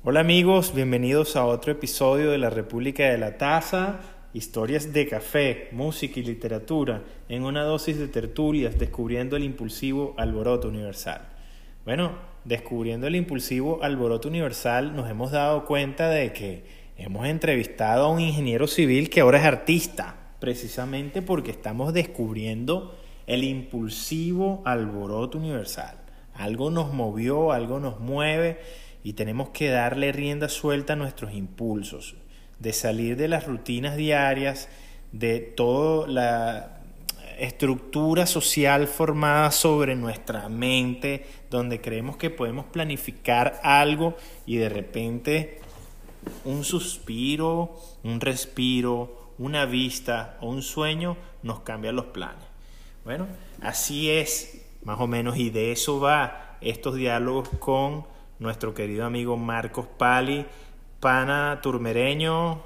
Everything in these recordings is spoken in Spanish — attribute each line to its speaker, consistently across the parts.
Speaker 1: Hola amigos, bienvenidos a otro episodio de la República de la Taza, historias de café, música y literatura en una dosis de tertulias descubriendo el impulsivo alboroto universal. Bueno, descubriendo el impulsivo alboroto universal nos hemos dado cuenta de que hemos entrevistado a un ingeniero civil que ahora es artista, precisamente porque estamos descubriendo el impulsivo alboroto universal. Algo nos movió, algo nos mueve y tenemos que darle rienda suelta a nuestros impulsos, de salir de las rutinas diarias, de toda la estructura social formada sobre nuestra mente, donde creemos que podemos planificar algo y de repente un suspiro, un respiro, una vista o un sueño nos cambia los planes. Bueno, así es más o menos, y de eso va estos diálogos con nuestro querido amigo Marcos Pali, pana turmereño,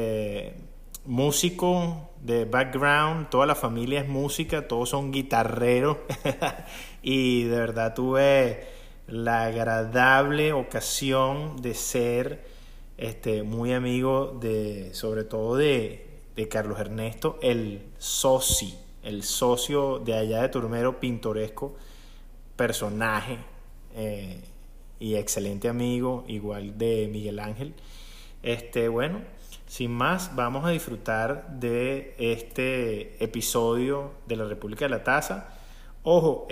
Speaker 1: músico de background, toda la familia es música, todos son guitarreros y de verdad tuve la agradable ocasión de ser muy amigo sobre todo de Carlos Ernesto, el socio de allá de Turmero, pintoresco personaje, y excelente amigo, igual de Miguel Ángel. Bueno, sin más, vamos a disfrutar de este episodio de la República de la Taza. Ojo,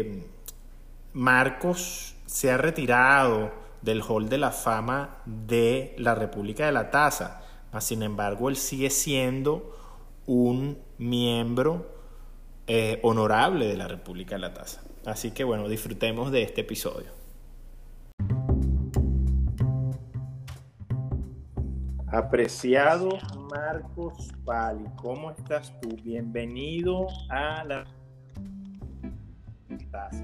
Speaker 1: Marcos se ha retirado del Hall de la Fama de la República de la Taza, mas sin embargo él sigue siendo un miembro honorable de la República de la Taza. Así que bueno, disfrutemos de este episodio. Apreciado Marcos Pali, ¿cómo estás tú? Bienvenido a la Taza.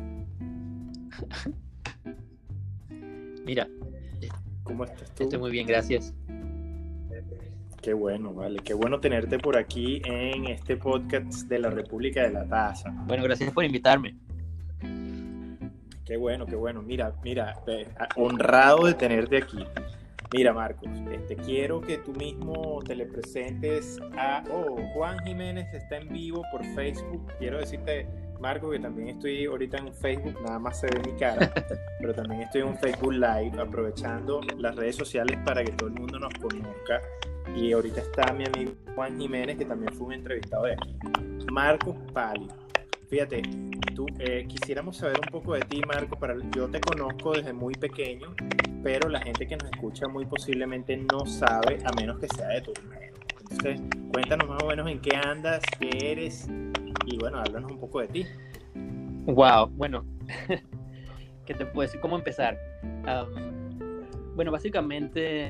Speaker 2: Mira,
Speaker 1: ¿Cómo estás tú?
Speaker 2: estoy muy bien, gracias.
Speaker 1: Qué bueno, vale, qué bueno tenerte por aquí en este podcast de la República de la Taza.
Speaker 2: Bueno, gracias por invitarme.
Speaker 1: Qué bueno. Mira, honrado de tenerte aquí. Mira, Marcos, quiero que tú mismo te le presentes a... Juan Jiménez está en vivo por Facebook. Quiero decirte, Marcos, que también estoy ahorita en Facebook, nada más se ve mi cara, pero también estoy en un Facebook Live, aprovechando las redes sociales para que todo el mundo nos conozca. Y ahorita está mi amigo Juan Jiménez, que también fue un entrevistado de aquí. Marcos Pali. Fíjate, quisiéramos saber un poco de ti, Marcos. Yo te conozco desde muy pequeño, pero la gente que nos escucha muy posiblemente no sabe, a menos que sea de Turmero. Entonces, cuéntanos más o menos en qué andas, qué eres, y bueno, háblanos un poco de ti.
Speaker 2: Wow, bueno, ¿qué te puedo decir? ¿Cómo empezar? Bueno, básicamente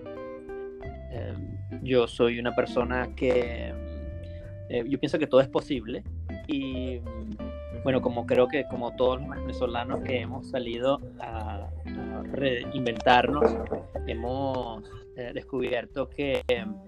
Speaker 2: yo soy una persona que yo pienso que todo es posible y bueno, como creo que como todos los venezolanos que hemos salido a reinventarnos, hemos descubierto que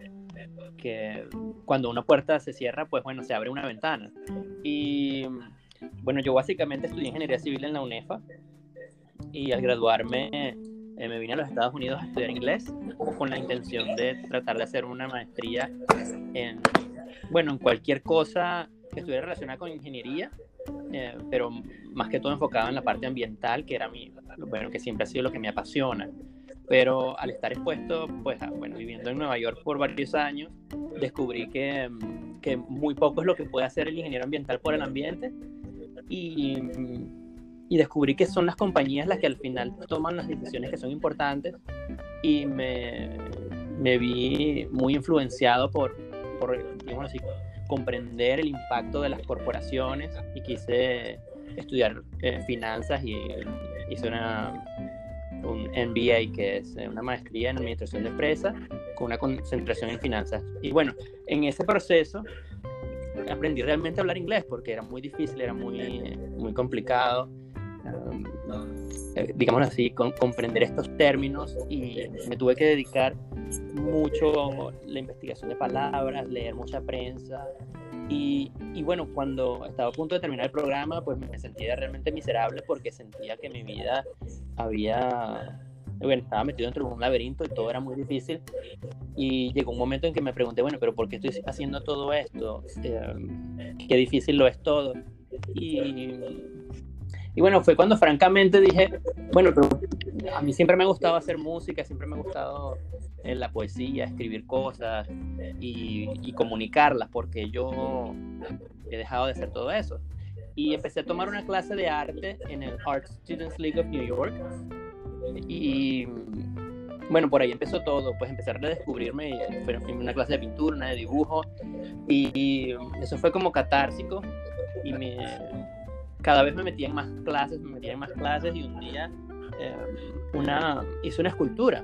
Speaker 2: cuando una puerta se cierra, pues bueno, se abre una ventana. Y bueno, yo básicamente estudié ingeniería civil en la UNEFA y al graduarme me vine a los Estados Unidos a estudiar inglés con la intención de tratar de hacer una maestría en cualquier cosa que estuviera relacionada con ingeniería, pero más que todo enfocado en la parte ambiental, que era que siempre ha sido lo que me apasiona. Pero al estar expuesto, pues, viviendo en Nueva York por varios años, descubrí que muy poco es lo que puede hacer el ingeniero ambiental por el ambiente y descubrí que son las compañías las que al final toman las decisiones que son importantes y me vi muy influenciado por digamos así, comprender el impacto de las corporaciones y quise estudiar finanzas y hice un MBA, que es una maestría en administración de empresas con una concentración en finanzas. Y bueno, en ese proceso aprendí realmente a hablar inglés porque era muy difícil, era muy complicado, digamos así, comprender estos términos, y me tuve que dedicar mucho a la investigación de palabras, leer mucha prensa. Y bueno, cuando estaba a punto de terminar el programa, pues me sentía realmente miserable porque sentía que mi vida había bueno, estaba metido dentro de un laberinto y todo era muy difícil. Y llegó un momento en que me pregunté, bueno, pero ¿por qué estoy haciendo todo esto? Qué difícil lo es todo. Y bueno, fue cuando francamente dije, bueno, pero a mí siempre me ha gustado hacer música, siempre me ha gustado la poesía, escribir cosas y comunicarlas, porque yo he dejado de hacer todo eso. Y empecé a tomar una clase de arte en el Art Students League of New York. Y bueno, por ahí empezó todo, pues empecé a redescubrirme. Fue una clase de pintura, una de dibujo, y eso fue como catársico. Y cada vez me metía en más clases, y un día hice una escultura.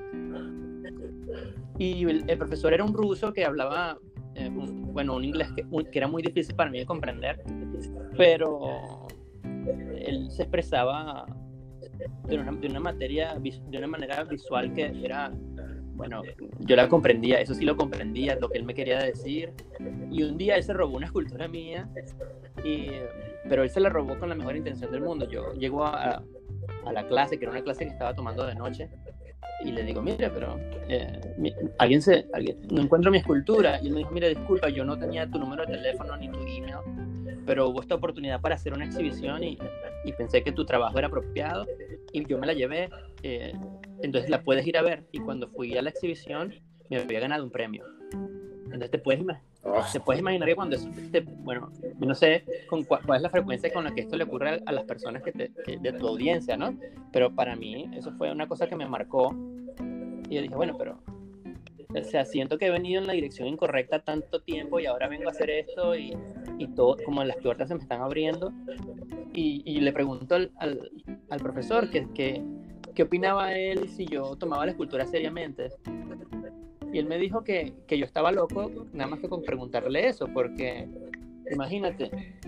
Speaker 2: Y el profesor era un ruso que hablaba un inglés que era muy difícil para mí de comprender, pero él se expresaba de una manera visual que era, bueno, yo la comprendía, eso sí lo comprendía, lo que él me quería decir. Y un día él se robó una escultura mía, pero él se la robó con la mejor intención del mundo. Yo llego a la clase, que era una clase que estaba tomando de noche, y le digo, mira, pero alguien no encuentro mi escultura. Y él me dijo, mira, disculpa, yo no tenía tu número de teléfono ni tu email, pero hubo esta oportunidad para hacer una exhibición y pensé que tu trabajo era apropiado y yo me la llevé, entonces la puedes ir a ver. Y cuando fui a la exhibición me había ganado un premio. Entonces te puedes imaginar que cuando eso, bueno, no sé cuál es la frecuencia con la que esto le ocurre a las personas de tu audiencia, ¿no? Pero para mí eso fue una cosa que me marcó y yo dije, bueno, pero o sea, siento que he venido en la dirección incorrecta tanto tiempo y ahora vengo a hacer esto y todo, como las puertas se me están abriendo. Y le pregunto al profesor qué opinaba él si yo tomaba la escultura seriamente. Y él me dijo que yo estaba loco nada más que con preguntarle eso, porque imagínate,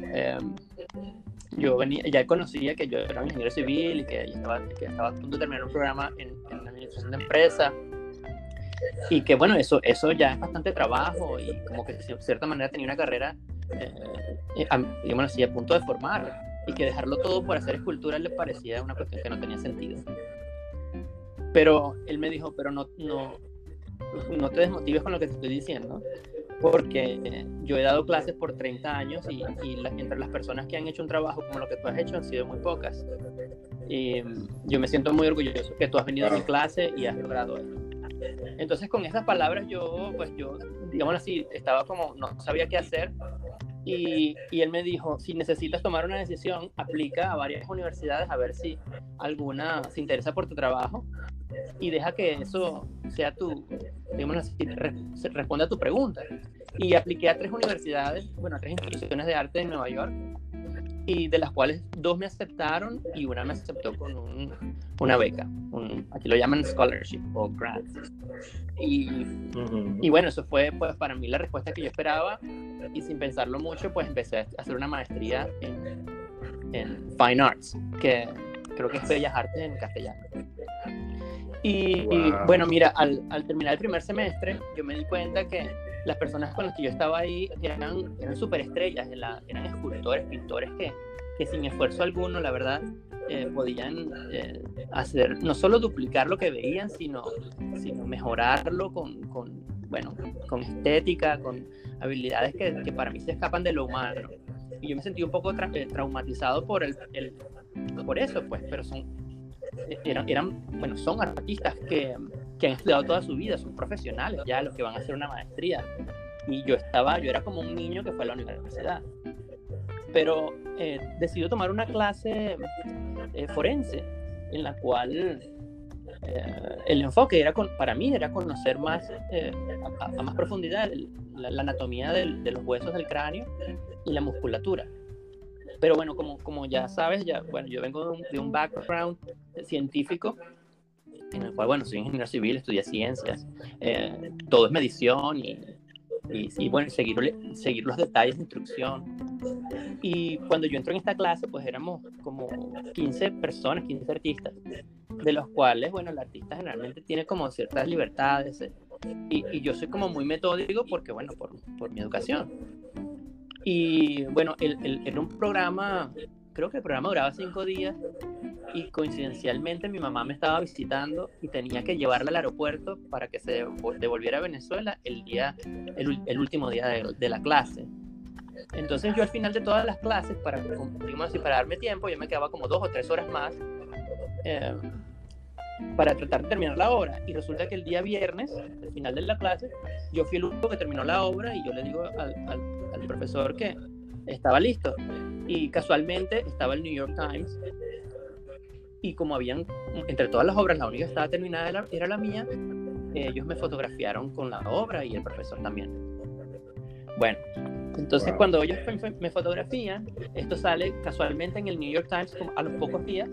Speaker 2: ya conocía que yo era un ingeniero civil y que estaba a punto de terminar un programa en la administración de empresa. Y que bueno, eso ya es bastante trabajo y como que de cierta manera tenía una carrera, digamos así, a punto de formar, y que dejarlo todo por hacer escultura le parecía una cuestión que no tenía sentido. Pero él me dijo, pero no te desmotives con lo que te estoy diciendo, porque yo he dado clases por 30 años y entre las personas que han hecho un trabajo como lo que tú has hecho han sido muy pocas. Y yo me siento muy orgulloso que tú has venido a mi clase y has logrado esto. Entonces con esas palabras yo, digamos así, estaba como, no sabía qué hacer, y él me dijo, si necesitas tomar una decisión, aplica a varias universidades a ver si alguna se interesa por tu trabajo y deja que eso sea digamos así, responda a tu pregunta. Y apliqué a 3 universidades, a 3 instituciones de arte en Nueva York, y de las cuales 2 me aceptaron y una me aceptó con una beca, aquí lo llaman scholarship o grant. Y bueno, eso fue pues para mí la respuesta que yo esperaba, y sin pensarlo mucho pues empecé a hacer una maestría en Fine Arts, que creo que es Bellas Artes en castellano. Y bueno, mira, al terminar el primer semestre yo me di cuenta que las personas con las que yo estaba ahí eran superestrellas, eran escultores, pintores que sin esfuerzo alguno, la verdad, podían hacer, no solo duplicar lo que veían, sino mejorarlo con estética, con habilidades que para mí se escapan de lo humano. Y yo me sentí un poco traumatizado por eso, pues, pero son artistas que han estudiado toda su vida, son profesionales ya los que van a hacer una maestría. Y yo era como un niño que fue a la universidad. Pero decidí tomar una clase forense, en la cual el enfoque para mí era conocer más, a más profundidad la anatomía de los huesos del cráneo y la musculatura. Pero bueno, como ya sabes, yo vengo de un background científico, en el cual, soy ingeniero civil, estudié ciencias, todo es medición y bueno, seguir los detalles de instrucción. Y cuando yo entro en esta clase, pues éramos como 15 personas, 15 artistas, de los cuales, el artista generalmente tiene como ciertas libertades, y yo soy como muy metódico porque, por mi educación. Y bueno, era un programa, creo que el programa duraba 5 días, y coincidencialmente mi mamá me estaba visitando y tenía que llevarla al aeropuerto para que se devolviera a Venezuela el último día de la clase. Entonces yo al final de todas las clases, para darme tiempo, yo me quedaba como 2 o 3 horas más para tratar de terminar la obra. Y resulta que el día viernes, al final de la clase, yo fui el único que terminó la obra y yo le digo al profesor que estaba listo. Y casualmente estaba el New York Times. Y como habían, entre todas las obras, la única que estaba terminada era la mía, ellos me fotografiaron con la obra y el profesor también. Bueno, entonces cuando ellos me fotografían, esto sale casualmente en el New York Times a los pocos días.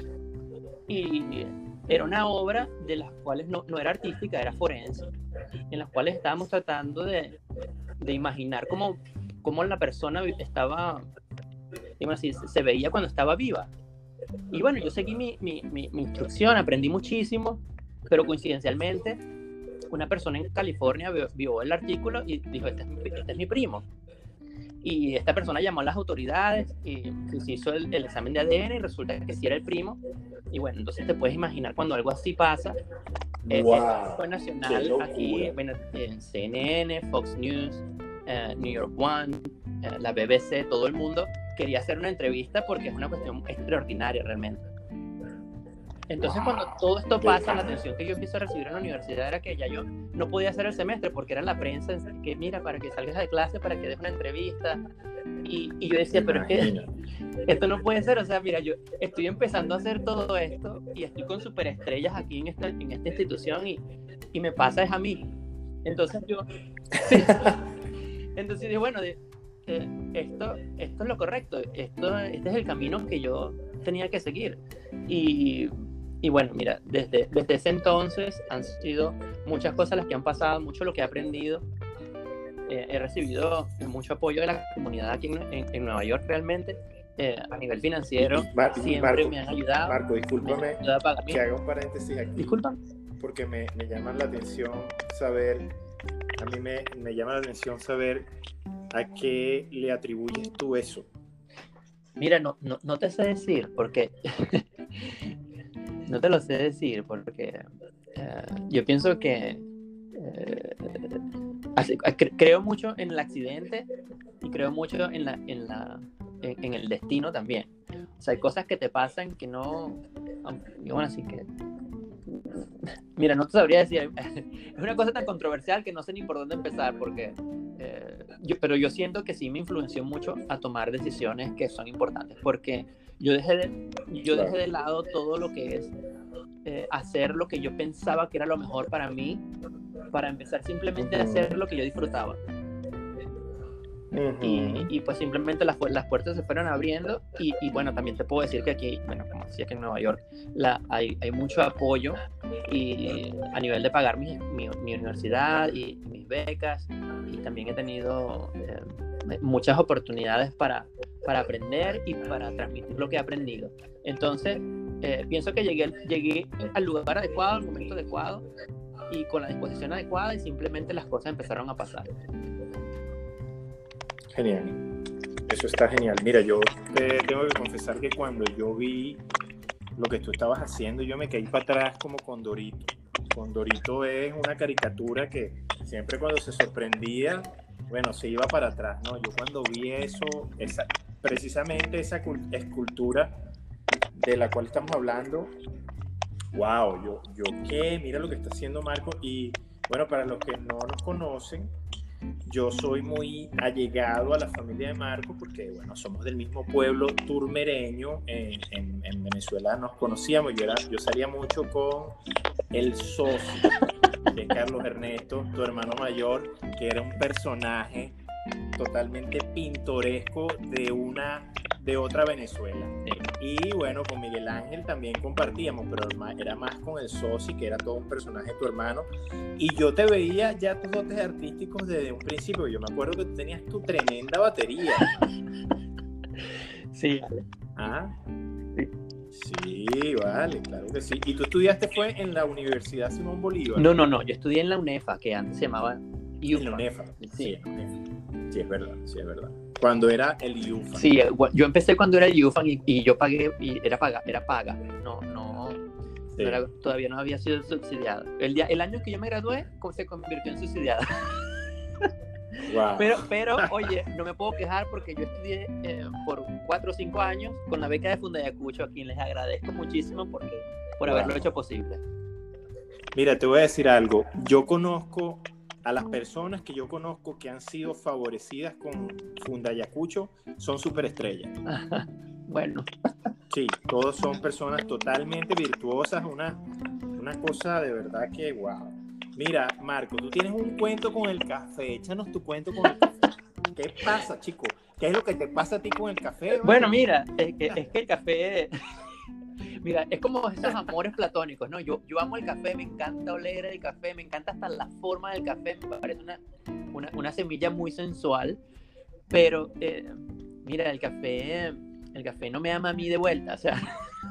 Speaker 2: Y era una obra de las cuales no era artística, era forense, en las cuales estábamos tratando de imaginar cómo la persona estaba, digamos así, se veía cuando estaba viva. Y bueno, yo seguí mi instrucción, aprendí muchísimo, pero coincidencialmente una persona en California vio el artículo y dijo, este es mi primo. Y esta persona llamó a las autoridades y se hizo el examen de ADN y resulta que sí era el primo. Y bueno, entonces te puedes imaginar cuando algo así pasa. Fue nacional aquí, bueno, en CNN, Fox News, New York One, la BBC, todo el mundo quería hacer una entrevista porque es una cuestión extraordinaria realmente. Entonces cuando todo esto pasa, la atención que yo empiezo a recibir en la universidad era que ya yo no podía hacer el semestre porque era en la prensa, que mira, para que salgas de clase, para que des una entrevista. Y yo decía, pero es que esto no puede ser, o sea, mira, yo estoy empezando a hacer todo esto y estoy con superestrellas aquí en esta institución y me pasa es a mí. Entonces yo... Entonces dije, bueno, esto es lo correcto, este es el camino que yo tenía que seguir. Y bueno, mira, desde ese entonces han sido muchas cosas las que han pasado, mucho lo que he aprendido. He recibido mucho apoyo de la comunidad aquí en Nueva York realmente. A nivel financiero, siempre me han ayudado.
Speaker 3: Marco, discúlpame que haga un paréntesis aquí.
Speaker 2: Disculpa.
Speaker 3: Porque me llama la atención saber, a mí me llama la atención saber a qué le atribuyes tú eso.
Speaker 2: Mira, no te sé decir, porque... No te lo sé decir porque yo pienso que creo mucho en el accidente y creo mucho en el destino también. O sea, hay cosas que te pasan que no... Bueno, así que... Mira, no te sabría decir. Es una cosa tan controversial que no sé ni por dónde empezar porque... pero yo siento que sí me influenció mucho a tomar decisiones que son importantes porque yo dejé de lado todo lo que es hacer lo que yo pensaba que era lo mejor para mí, para empezar simplemente a hacer lo que yo disfrutaba. Y pues simplemente las puertas se fueron abriendo y bueno, también te puedo decir que aquí, bueno, como decía que en Nueva York hay mucho apoyo y a nivel de pagar mi universidad y mis becas, y también he tenido muchas oportunidades para aprender y para transmitir lo que he aprendido. Entonces pienso que llegué al lugar adecuado, al momento adecuado y con la disposición adecuada, y simplemente las cosas empezaron a pasar.
Speaker 3: Genial, eso está genial. Mira, yo te tengo que confesar que cuando yo vi lo que tú estabas haciendo, yo me caí para atrás como Condorito. Condorito es una caricatura que siempre cuando se sorprendía, bueno, se iba para atrás, ¿no? Yo cuando vi eso, precisamente esa escultura de la cual estamos hablando, wow, yo qué, mira lo que está haciendo Marco. Y bueno, para los que no nos conocen, yo soy muy allegado a la familia de Marco porque, bueno, somos del mismo pueblo turmereño. En Venezuela nos conocíamos. Yo salía mucho con el socio de Carlos Ernesto, tu hermano mayor, que era un personaje totalmente pintoresco de otra Venezuela. Y bueno, con Miguel Ángel también compartíamos, pero era más con el socio, que era todo un personaje de tu hermano. Y yo te veía ya tus dotes artísticos desde un principio. Yo me acuerdo que tú tenías tu tremenda batería.
Speaker 2: Sí.
Speaker 3: ¿Ah? Sí, vale, claro que sí. ¿Y tú estudiaste fue en la Universidad Simón Bolívar?
Speaker 2: No, yo estudié en la UNEFA, que antes se llamaba UFA.
Speaker 3: En la UNEFA, sí, en la UNEFA. Sí, es verdad. Cuando era el UFA.
Speaker 2: Sí, yo empecé cuando era el UFAN y yo pagué, y era paga,
Speaker 3: Sí.
Speaker 2: todavía no había sido subsidiada. El año que yo me gradué se convirtió en subsidiada.
Speaker 3: Wow.
Speaker 2: Pero, oye, no me puedo quejar porque yo estudié por 4 o 5 años con la beca de Fundayacucho, a quien les agradezco muchísimo por haberlo hecho posible.
Speaker 3: Mira, te voy a decir algo. Yo conozco a las personas que yo conozco que han sido favorecidas con Fundayacucho, son superestrellas.
Speaker 2: Bueno.
Speaker 3: Sí, todos son personas totalmente virtuosas, una cosa de verdad que wow. Mira, Marco, tú tienes un cuento con el café, échanos tu cuento con el café. ¿Qué pasa, chico? ¿Qué es lo que te pasa a ti con el café? ¿Vale?
Speaker 2: Bueno, mira, es que el café, mira, es como esos amores platónicos, ¿no? Yo amo el café, me encanta oler el café, me encanta hasta la forma del café, me parece una semilla muy sensual, pero mira, el café no me ama a mí de vuelta, o sea,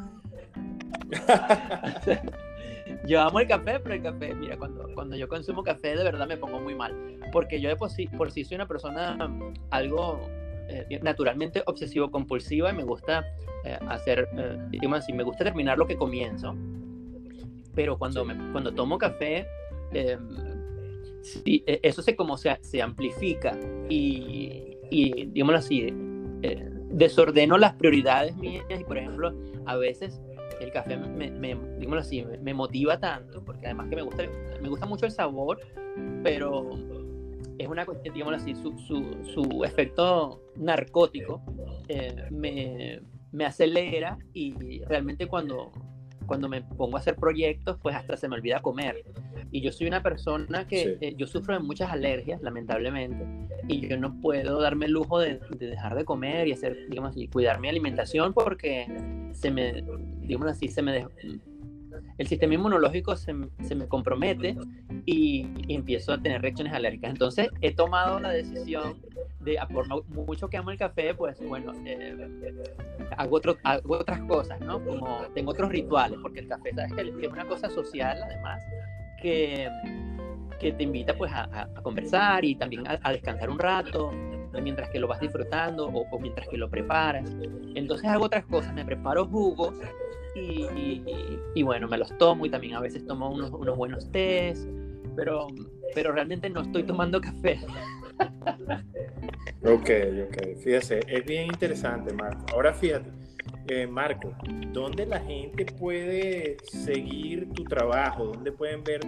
Speaker 2: yo amo el café, pero el café, mira, cuando yo consumo café de verdad me pongo muy mal, porque yo por sí soy una persona algo naturalmente obsesivo-compulsiva y me gusta hacer, digamos así, me gusta terminar lo que comienzo, pero cuando tomo café, sí, eso se amplifica y digámoslo así, desordeno las prioridades mías y, por ejemplo, a veces el café digámoslo así, me motiva tanto, porque además que me gusta mucho el sabor, pero es una cuestión, digámoslo así, su efecto narcótico me acelera y realmente cuando me pongo a hacer proyectos, pues hasta se me olvida comer. Y yo soy una persona que yo sufro de muchas alergias, lamentablemente, y yo no puedo darme el lujo de dejar de comer y hacer, digamos así, cuidar mi alimentación porque digamos así, el sistema inmunológico se me compromete y empiezo a tener reacciones alérgicas. Entonces he tomado la decisión de, por mucho que amo el café, pues bueno, hago otras cosas, ¿no? Como tengo otros rituales, porque el café, sabes que es una cosa social, además, que te invita pues a conversar y también a descansar un rato mientras que lo vas disfrutando o mientras que lo preparas. Entonces hago otras cosas, me preparo jugos y bueno, me los tomo, y también a veces tomo unos buenos tés, pero realmente no estoy tomando café.
Speaker 3: Ok, fíjese, es bien interesante, Marco. Ahora fíjate, Marco, ¿dónde la gente puede seguir tu trabajo? ¿Dónde pueden ver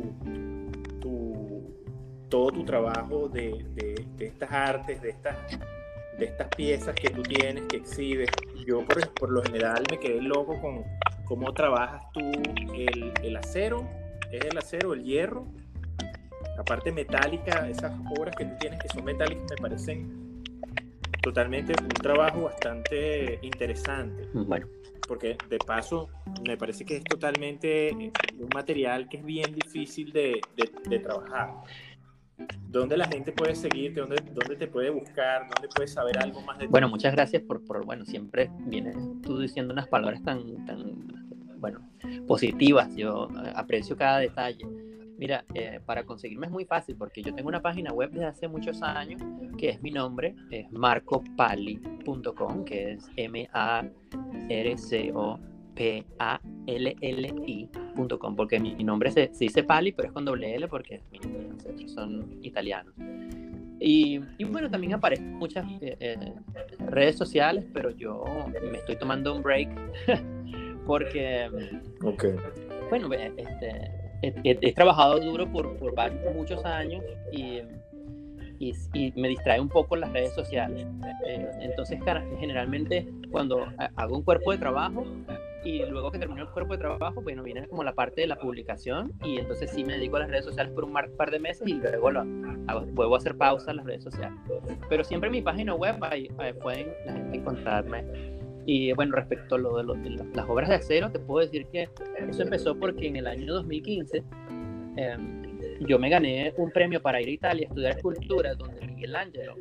Speaker 3: todo tu trabajo de estas artes, de estas piezas que tú tienes, que exhibes? Yo por lo general me quedé loco con cómo trabajas tú el acero, es el acero, el hierro, la parte metálica, esas obras que tú tienes que son metálicas me parecen totalmente un trabajo bastante interesante.
Speaker 2: Bueno.
Speaker 3: Porque de paso me parece que es totalmente un material que es bien difícil de trabajar. ¿Dónde la gente puede seguirte? ¿Dónde te puede buscar? ¿Dónde puede saber algo más de ti?
Speaker 2: Bueno, muchas gracias por bueno, siempre vienes tú diciendo unas palabras tan bueno, positivas. Yo aprecio cada detalle. Mira, para conseguirme es muy fácil porque yo tengo una página web desde hace muchos años que es mi nombre, es marcopalli.com, que es marcopalli.com, porque mi nombre se dice Pali, pero es con doble L porque mis ancestros son italianos. Y bueno, también aparecen muchas redes sociales, pero yo me estoy tomando un break porque, bueno, he trabajado duro por muchos años y me distrae un poco las redes sociales. Entonces, generalmente, cuando hago un cuerpo de trabajo y luego que termino el cuerpo de trabajo, bueno, viene como la parte de la publicación y entonces sí me dedico a las redes sociales por un par de meses y luego vuelvo a hacer pausa en las redes sociales. Pero siempre en mi página web ahí pueden la gente encontrarme. Y bueno, respecto a lo de las obras de acero, te puedo decir que eso empezó porque en el año 2015 yo me gané un premio para ir a Italia a estudiar escultura, donde Miguel Ángelo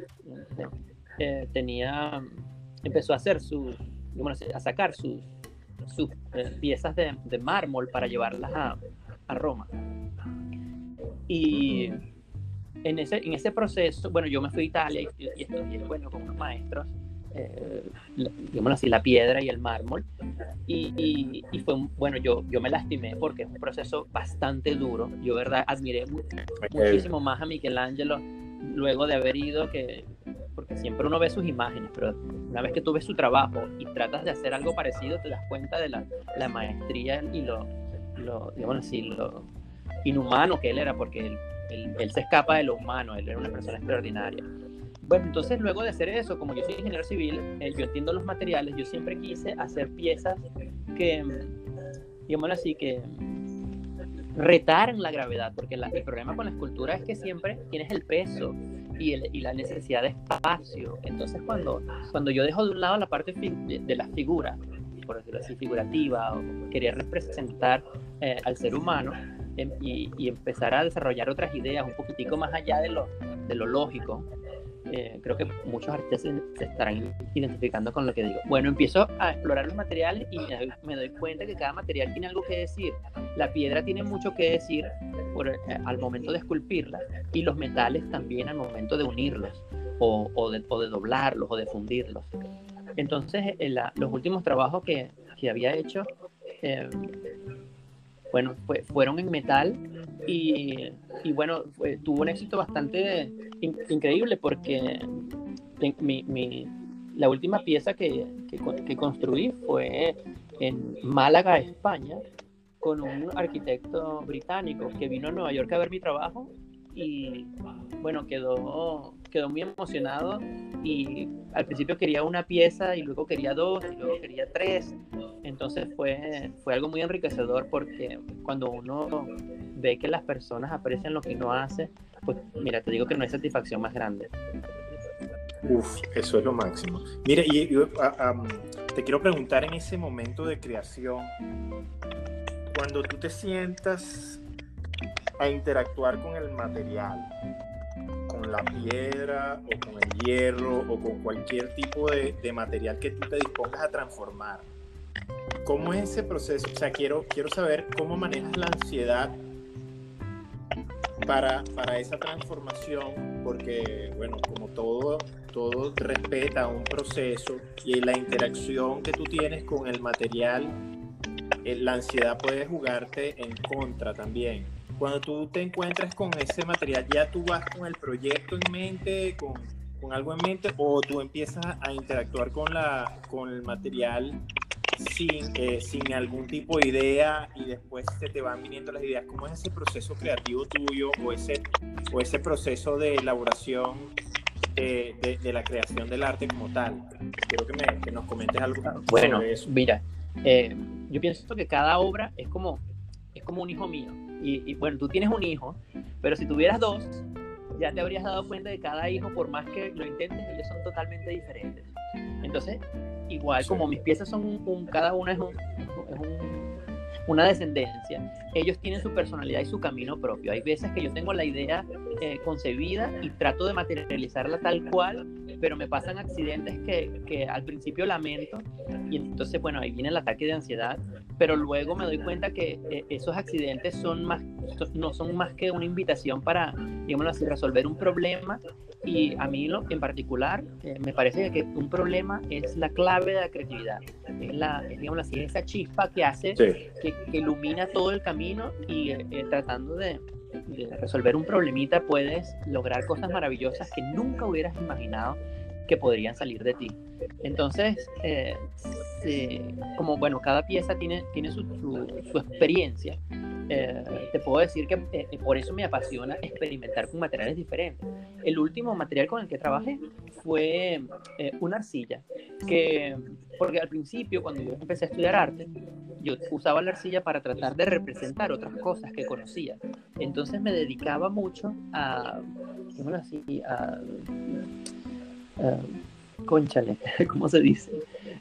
Speaker 2: empezó a hacer a sacar sus piezas de mármol para llevarlas a Roma. Y en ese proceso, bueno, yo me fui a Italia y estudié, bueno, con unos maestros, digamos así, la piedra y el mármol, y fue, bueno, yo me lastimé porque es un proceso bastante duro. Yo, verdad, admiré muchísimo más a Michelangelo luego de haber ido, porque siempre uno ve sus imágenes, pero una vez que tú ves su trabajo y tratas de hacer algo parecido, te das cuenta de la maestría y digamos así, lo inhumano que él era, porque él se escapa de lo humano, él era una persona extraordinaria. Bueno, entonces luego de hacer eso, como yo soy ingeniero civil, yo entiendo los materiales, yo siempre quise hacer piezas que, digámoslo así, que retaran la gravedad, porque el problema con la escultura es que siempre tienes el peso y la necesidad de espacio. Entonces cuando yo dejo de un lado la parte de la figura, por decirlo así, figurativa, o querer representar al ser humano, y empezar a desarrollar otras ideas un poquitico más allá de lo lógico, creo que muchos artistas se estarán identificando con lo que digo. Bueno, empiezo a explorar los materiales y me doy cuenta que cada material tiene algo que decir. La piedra tiene mucho que decir al momento de esculpirla, y los metales también al momento de unirlos o de doblarlos o de fundirlos. Entonces, los últimos trabajos que había hecho, bueno, fueron en metal, y bueno, tuvo un éxito bastante increíble, porque la última pieza que construí fue en Málaga, España, con un arquitecto británico que vino a Nueva York a ver mi trabajo, y bueno, quedó muy emocionado, y al principio quería una pieza y luego quería 2 y luego quería 3. Entonces fue algo muy enriquecedor, porque cuando uno ve que las personas aprecian lo que uno hace, pues mira, te digo que no hay satisfacción más grande.
Speaker 3: Uf, eso es lo máximo. Mira, y te quiero preguntar, en ese momento de creación, cuando tú te sientas a interactuar con el material, con la piedra o con el hierro o con cualquier tipo de material que tú te dispongas a transformar, ¿cómo es ese proceso? O sea, quiero saber cómo manejas la ansiedad para esa transformación, porque, bueno, como todo respeta un proceso, y la interacción que tú tienes con el material, la ansiedad puede jugarte en contra también. Cuando tú te encuentras con ese material, ¿ya tú vas con el proyecto en mente, con algo en mente, o tú empiezas a interactuar con el material sin algún tipo de idea, y después se te van viniendo las ideas? ¿Cómo es ese proceso creativo tuyo, o ese proceso de elaboración de la creación del arte como tal? Quiero que nos comentes algo sobre eso.
Speaker 2: Mira, yo pienso que cada obra es como un hijo mío, y bueno, tú tienes un hijo, pero si tuvieras 2, ya te habrías dado cuenta de que cada hijo, por más que lo intentes, ellos son totalmente diferentes. Entonces, igual, sí, como mis piezas son cada una es una descendencia, ellos tienen su personalidad y su camino propio. Hay veces que yo tengo la idea concebida y trato de materializarla tal cual, pero me pasan accidentes que al principio lamento, y entonces, bueno, ahí viene el ataque de ansiedad, pero luego me doy cuenta que esos accidentes no son más que una invitación para, digámoslo así, resolver un problema. Y a mí en particular me parece que un problema es la clave de la creatividad, digamos así, esa chispa que hace, sí, que ilumina todo el camino, y tratando de resolver un problemita puedes lograr cosas maravillosas que nunca hubieras imaginado que podrían salir de ti. Entonces, como bueno, cada pieza tiene su experiencia, te puedo decir que por eso me apasiona experimentar con materiales diferentes. El último material con el que trabajé fue una arcilla, porque al principio, cuando yo empecé a estudiar arte, yo usaba la arcilla para tratar de representar otras cosas que conocía. Entonces me dedicaba mucho cónchale, ¿cómo se dice?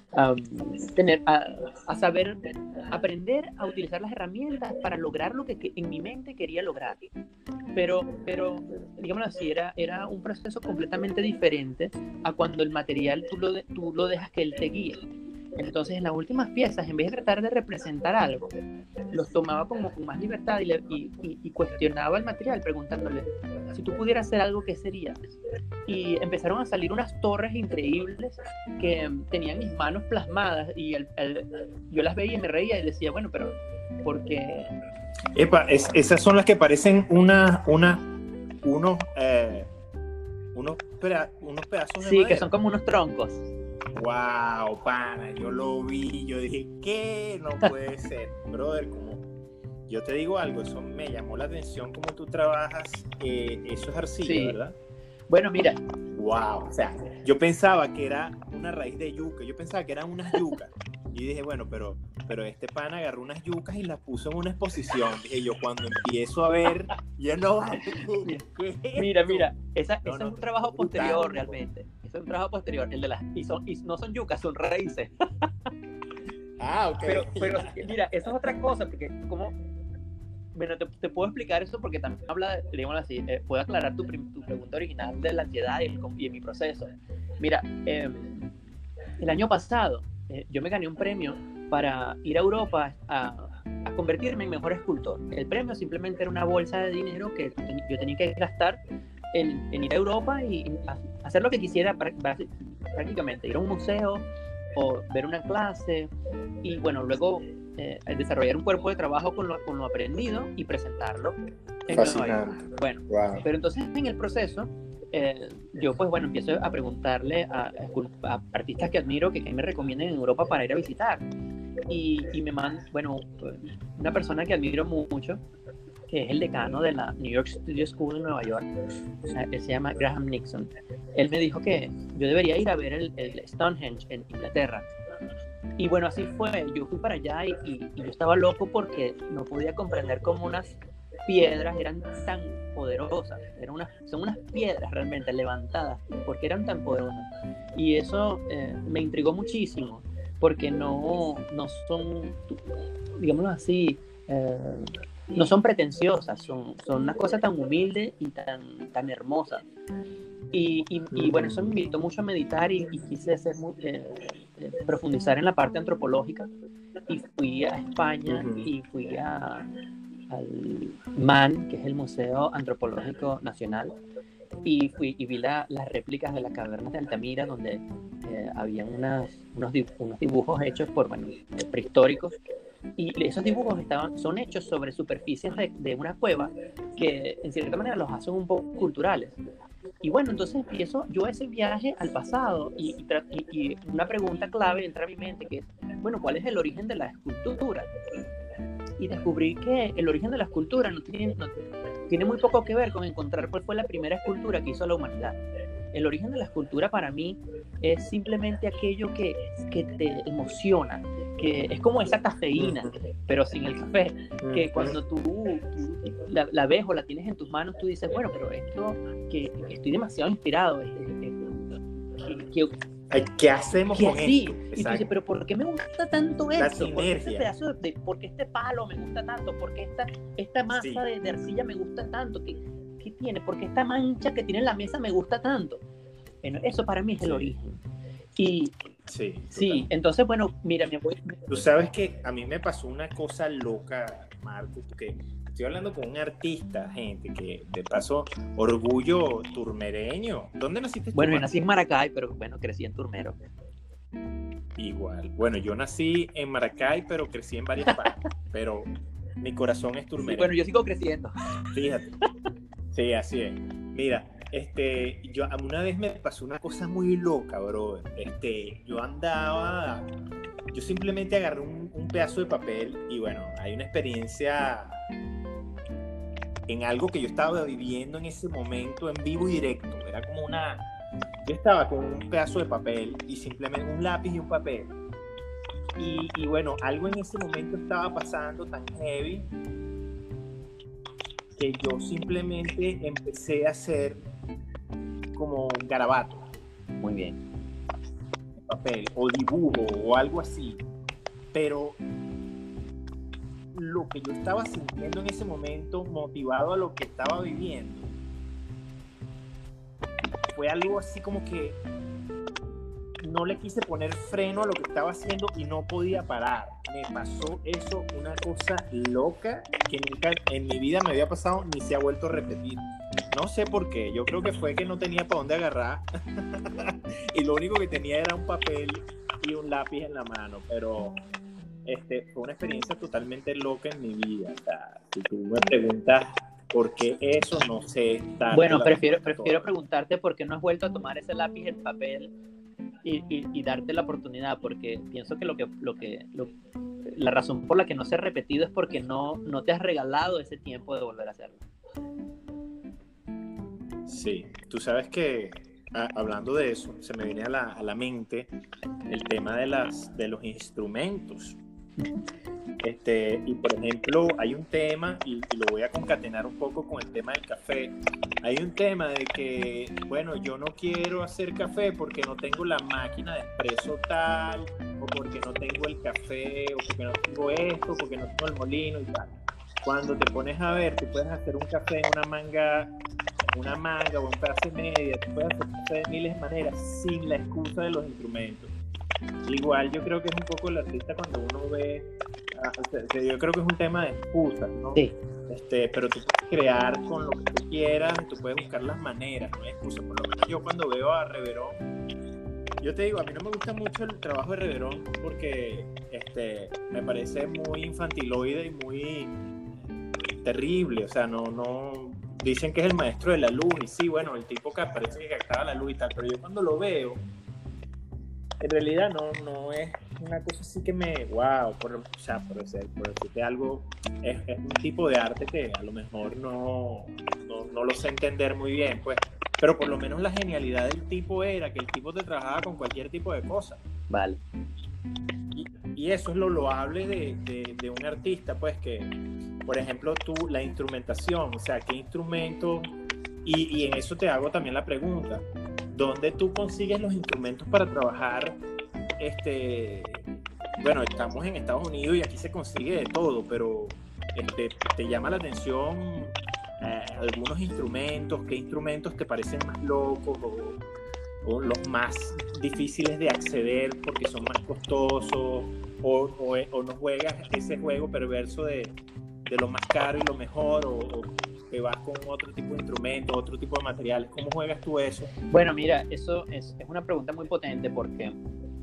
Speaker 2: A saber, aprender a utilizar las herramientas para lograr lo que en mi mente quería lograr. Pero digámoslo así, era un proceso completamente diferente a cuando el material tú lo dejas que él te guíe. Entonces, en las últimas piezas, en vez de tratar de representar algo, los tomaba como con más libertad y cuestionaba el material, preguntándole, si tú pudieras hacer algo, ¿qué sería? Y empezaron a salir unas torres increíbles que tenían mis manos plasmadas y yo las veía y me reía y decía, bueno, pero porque...
Speaker 3: Epa, esas son las que parecen unos pedazos de
Speaker 2: Sí,
Speaker 3: madera.
Speaker 2: que son como unos troncos.
Speaker 3: Wow, pana, yo lo vi, yo dije, ¿qué? No puede ser, brother, como yo te digo algo, eso me llamó la atención como tú trabajas, eso es arcilla,
Speaker 2: Sí.
Speaker 3: ¿verdad?
Speaker 2: Bueno, mira,
Speaker 3: Wow, o sea, yo pensaba que era una raíz de yuca, yo pensaba que eran unas yucas, y dije, bueno, pero este pana agarró unas yucas y las puso en una exposición, dije yo, cuando empiezo a ver, ya no,
Speaker 2: mira, esa
Speaker 3: No,
Speaker 2: es
Speaker 3: no,
Speaker 2: un trabajo
Speaker 3: brutal.
Speaker 2: posterior realmente. Ese es un trabajo posterior, el de y no son yucas, son raíces.
Speaker 3: Ah, ok.
Speaker 2: Pero mira, eso es otra cosa, porque como, bueno, te puedo explicar eso porque también habla, digamos así, puedo aclarar tu pregunta original de la ansiedad y mi proceso. Mira, el año pasado yo me gané un premio para ir a Europa a convertirme en mejor escultor. El premio simplemente era una bolsa de dinero que yo tenía que gastar en ir a Europa y hacer lo que quisiera prácticamente, ir a un museo o ver una clase y bueno, luego desarrollar un cuerpo de trabajo con lo aprendido y presentarlo en Nueva York.
Speaker 3: Fascinante.
Speaker 2: Bueno,
Speaker 3: Wow.
Speaker 2: pero entonces en el proceso yo pues bueno, empiezo a preguntarle a artistas que admiro que me recomienden en Europa para ir a visitar y me mandan, bueno, una persona que admiro mucho, que es el decano de la New York Studio School en Nueva York, él se llama Graham Nixon. Él me dijo que yo debería ir a ver el Stonehenge en Inglaterra. Y bueno, así fue. Yo fui para allá y yo estaba loco porque no podía comprender cómo unas piedras eran tan poderosas. Son unas piedras realmente levantadas, porque eran tan poderosas. Y eso me intrigó muchísimo, porque no son, digámoslo así, no son pretenciosas, son una cosa tan humilde y tan hermosa. Y bueno, eso me invitó mucho a meditar y quise profundizar en la parte antropológica. Y fui a España y fui al MAN, que es el Museo Antropológico Nacional, y vi las réplicas de las cavernas de Altamira, donde habían unos dibujos hechos por prehistóricos. Y esos dibujos son hechos sobre superficies de una cueva que en cierta manera los hacen un poco culturales. Y bueno, entonces empiezo yo ese viaje al pasado y una pregunta clave entra a mi mente que es, bueno, ¿cuál es el origen de la escultura? Y descubrí que el origen de la escultura tiene muy poco que ver con encontrar cuál fue la primera escultura que hizo la humanidad. El origen de la escultura para mí es simplemente aquello que te emociona, que es como esa cafeína, pero sin el café, que cuando tú la ves o la tienes en tus manos, tú dices, bueno, pero esto, que estoy demasiado inspirado,
Speaker 3: ¿Qué hacemos con esto?
Speaker 2: Y tú dices, pero ¿por qué me gusta tanto
Speaker 3: La
Speaker 2: esto? ¿Por qué este
Speaker 3: sinergia.
Speaker 2: pedazo ¿por qué este palo me gusta tanto? ¿Por qué esta masa de arcilla me gusta tanto? ¿Qué tiene? ¿Por qué esta mancha que tiene en la mesa me gusta tanto? Bueno, eso para mí es el origen. Y sí, entonces, bueno, mira,
Speaker 3: tú sabes que a mí me pasó una cosa loca, Marco, porque estoy hablando con un artista, gente, que de paso, orgullo turmereño. ¿Dónde naciste tú?
Speaker 2: Bueno, yo nací en Maracay, pero bueno, crecí en Turmero.
Speaker 3: Igual. Bueno, yo nací en Maracay, pero crecí en varias partes. Pero mi corazón es turmereño.
Speaker 2: Sí, bueno, yo sigo creciendo.
Speaker 3: Fíjate. Sí, así es. Mira, yo una vez me pasó una cosa muy loca, bro. Yo simplemente agarré un pedazo de papel y bueno, hay una experiencia en algo que yo estaba viviendo en ese momento en vivo y directo. Era como yo estaba con un pedazo de papel y simplemente un lápiz y un papel. Y bueno, algo en ese momento estaba pasando tan heavy que yo simplemente empecé a hacer como un garabato.
Speaker 2: Muy bien.
Speaker 3: De papel, o dibujo, o algo así. Pero lo que yo estaba sintiendo en ese momento, motivado a lo que estaba viviendo, fue algo así como que no le quise poner freno a lo que estaba haciendo y no podía parar. Me pasó eso, una cosa loca que nunca en mi vida me había pasado ni se ha vuelto a repetir. No sé por qué, yo creo que fue que no tenía para dónde agarrar y lo único que tenía era un papel y un lápiz en la mano, pero fue una experiencia totalmente loca en mi vida. O sea, si tú me preguntas por qué eso, no sé.
Speaker 2: Bueno, prefiero preguntarte por qué no has vuelto a tomar ese lápiz, el papel y darte la oportunidad, porque pienso que la razón por la que no se ha repetido es porque no te has regalado ese tiempo de volver a hacerlo.
Speaker 3: Sí, tú sabes que hablando de eso, se me viene a la mente el tema de los instrumentos. Y por ejemplo, hay un tema, y lo voy a concatenar un poco con el tema del café. Hay un tema de que, bueno, yo no quiero hacer café porque no tengo la máquina de expreso tal, o porque no tengo el café, o porque no tengo esto, porque no tengo el molino y tal. Cuando te pones a ver, tú puedes hacer un café en una manga o un pedazo y media, tú puedes hacer café de miles de maneras sin la excusa de los instrumentos. Igual yo creo que es un poco el artista cuando uno ve, yo creo que es un tema de excusas, ¿no?
Speaker 2: Sí.
Speaker 3: Pero tú puedes crear con lo que tú quieras, tú puedes buscar las maneras, no hay excusa. Por lo menos yo cuando veo a Reverón, yo te digo, a mí no me gusta mucho el trabajo de Reverón porque me parece muy infantiloide y muy terrible, o sea, no dicen que es el maestro de la luz, y sí, bueno, el tipo que parece que captaba la luz y tal, pero yo cuando lo veo, en realidad no es una cosa así que me, wow, por decirte algo, es un tipo de arte que a lo mejor no lo sé entender muy bien, pues, pero por lo menos la genialidad del tipo era que el tipo te trabajaba con cualquier tipo de cosa.
Speaker 2: Vale.
Speaker 3: Y eso es lo loable de un artista, pues, que, por ejemplo, la instrumentación, o sea, qué instrumento, y en eso te hago también la pregunta, ¿dónde tú consigues los instrumentos para trabajar? Bueno, estamos en Estados Unidos y aquí se consigue de todo, pero te llama la atención algunos instrumentos, ¿qué instrumentos te parecen más locos o los más difíciles de acceder porque son más costosos, o no juegas ese juego perverso de lo más caro y lo mejor, o te vas con otro tipo de instrumentos, otro tipo de materiales? ¿Cómo juegas tú eso?
Speaker 2: Bueno, mira, eso es una pregunta muy potente porque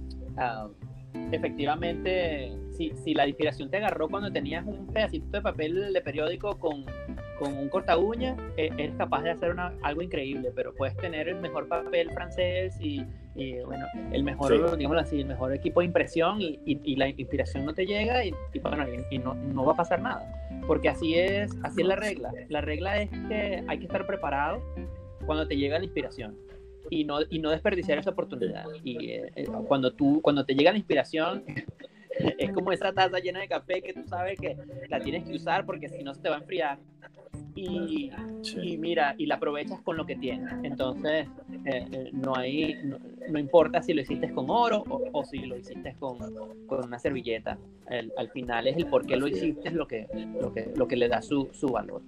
Speaker 2: efectivamente, si la inspiración te agarró cuando tenías un pedacito de papel de periódico con un corta uñas, eres capaz de hacer algo increíble, pero puedes tener el mejor papel francés y bueno, el mejor, sí, digámoslo así, el mejor equipo de impresión y la inspiración no te llega y no va a pasar nada, porque así es la regla. La regla es que hay que estar preparado cuando te llega la inspiración y no desperdiciar esa oportunidad. Y cuando te llega la inspiración, es como esa taza llena de café que tú sabes que la tienes que usar porque si no se te va a enfriar. Y mira, y la aprovechas con lo que tienes. Entonces, no importa si lo hiciste con oro o si lo hiciste con una servilleta. Al final es el por qué lo hiciste, es lo que le da su valor.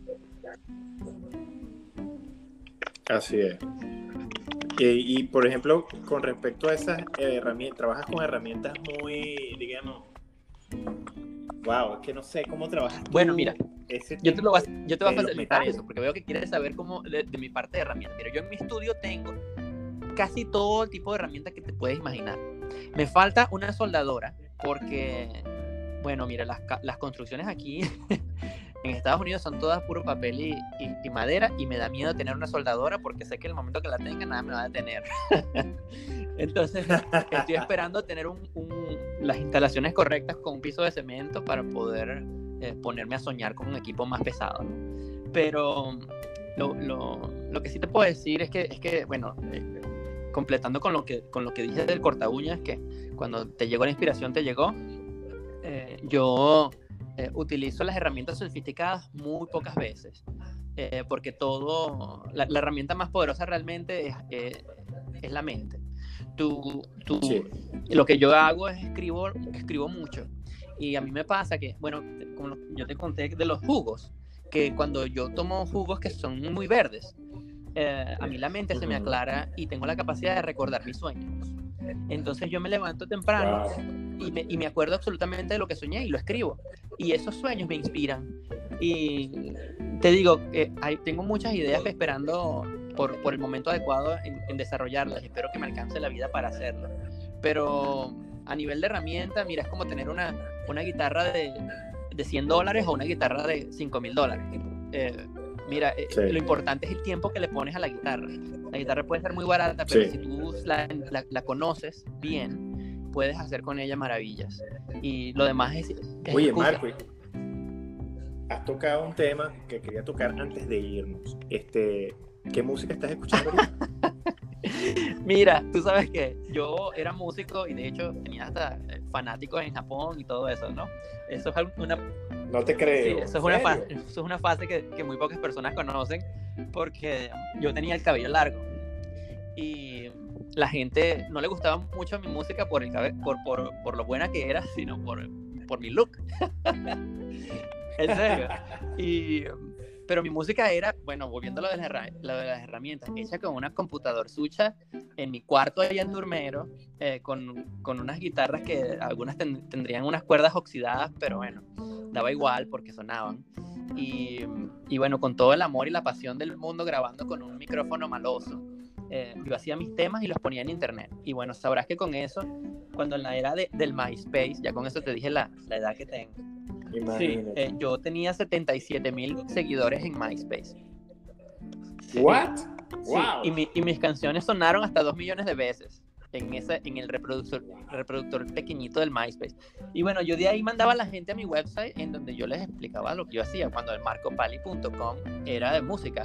Speaker 3: Así es. Y por ejemplo, con respecto a esas herramientas, trabajas con herramientas muy, digamos, wow, es que no sé cómo trabajas tú.
Speaker 2: Bueno, mira, yo te voy a facilitar eso, porque veo que quieres saber cómo de mi parte de herramientas. Mira, yo en mi estudio tengo casi todo el tipo de herramientas que te puedes imaginar. Me falta una soldadora, porque, bueno, mira, las construcciones aquí en Estados Unidos son todas puro papel y madera, y me da miedo tener una soldadora porque sé que el momento que la tenga nada me va a detener. Entonces estoy esperando tener las instalaciones correctas con un piso de cemento para poder ponerme a soñar con un equipo más pesado, ¿no? Pero lo que sí te puedo decir es que bueno, completando con lo que dije del corta uñas, que cuando te llegó la inspiración te llegó, yo utilizo las herramientas sofisticadas muy pocas veces, porque la herramienta más poderosa realmente es la mente. Sí. Lo que yo hago es escribo mucho, y a mí me pasa que, bueno, como yo te conté de los jugos, que cuando yo tomo jugos que son muy verdes, a mí la mente se me aclara y tengo la capacidad de recordar mis sueños. Entonces yo me levanto temprano
Speaker 3: Wow.
Speaker 2: y me acuerdo absolutamente de lo que soñé y lo escribo. Y esos sueños me inspiran. Y te digo, tengo muchas ideas esperando por el momento adecuado en desarrollarlas. Espero que me alcance la vida para hacerlo. Pero a nivel de herramienta, mira, es como tener una guitarra de $100 o una guitarra de $5,000. Mira,
Speaker 3: Sí.
Speaker 2: lo importante es el tiempo que le pones a la guitarra. La guitarra puede ser muy barata, pero
Speaker 3: Sí.
Speaker 2: si tú la conoces bien, puedes hacer con ella maravillas. Y lo demás es
Speaker 3: Oye,
Speaker 2: excusa.
Speaker 3: Marco, has tocado un tema que quería tocar antes de irnos. ¿Qué música estás escuchando ahorita?
Speaker 2: Mira, tú sabes que yo era músico y de hecho tenía hasta fanáticos en Japón y todo eso, ¿no? Eso es una,
Speaker 3: No te
Speaker 2: sí,
Speaker 3: creo.
Speaker 2: eso es
Speaker 3: ¿En
Speaker 2: una
Speaker 3: serio?
Speaker 2: fase, eso es una fase que muy pocas personas conocen porque yo tenía el cabello largo y la gente no le gustaba mucho mi música por el por lo buena que era, sino por mi look. En serio. Pero mi música era, bueno, volviendo a lo de las herramientas, hecha con una computadorzucha en mi cuarto allá en Turmero, con unas guitarras que algunas tendrían unas cuerdas oxidadas, pero bueno, daba igual porque sonaban. Y bueno, con todo el amor y la pasión del mundo grabando con un micrófono maloso. Yo hacía mis temas y los ponía en internet. Y bueno, sabrás que con eso, cuando en la era del MySpace, ya con eso te dije la edad que tengo. Sí,
Speaker 3: Imagínate.
Speaker 2: yo tenía 77,000 seguidores en MySpace.
Speaker 3: ¿What?
Speaker 2: Sí,
Speaker 3: Wow.
Speaker 2: y mis canciones sonaron hasta 2 millones de veces en el reproductor pequeñito del MySpace. Y bueno, yo de ahí mandaba a la gente a mi website en donde yo les explicaba lo que yo hacía cuando el marcopali.com era de música.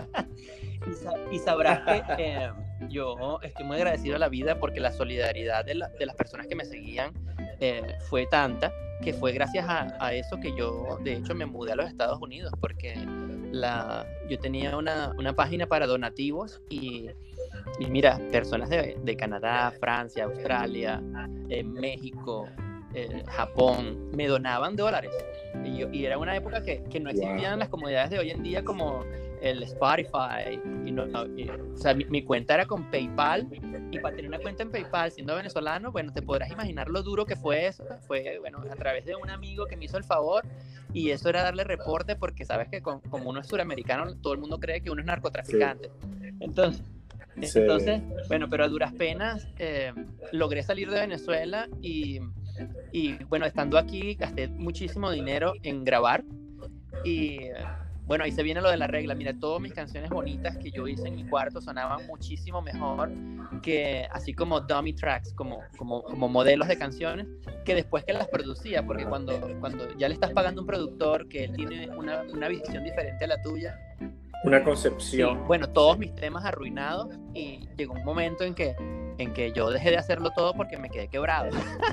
Speaker 2: Y sabrás que yo estoy muy agradecido a la vida porque la solidaridad de las personas que me seguían fue tanta que fue gracias a eso que yo, de hecho, me mudé a los Estados Unidos porque yo tenía una página para donativos y mira, personas de Canadá, Francia, Australia, México, Japón, me donaban $. Y era una época que no existían las comodidades de hoy en día como el Spotify. O sea, mi cuenta era con PayPal y para tener una cuenta en PayPal siendo venezolano, bueno, te podrás imaginar lo duro que fue eso. Fue, bueno, a través de un amigo que me hizo el favor y eso era darle reporte porque sabes que como uno es suramericano, todo el mundo cree que uno es narcotraficante. Sí. Entonces, bueno, pero a duras penas logré salir de Venezuela y bueno, estando aquí gasté muchísimo dinero en grabar y bueno, ahí se viene lo de la regla. Mira, todas mis canciones bonitas que yo hice en mi cuarto sonaban muchísimo mejor que así como dummy tracks, como modelos de canciones que después que las producía, porque cuando ya le estás pagando a un productor que él tiene una visión diferente a la tuya,
Speaker 3: una concepción.
Speaker 2: Sí, bueno, todos mis temas arruinados y llegó un momento en que yo dejé de hacerlo todo porque me quedé quebrado.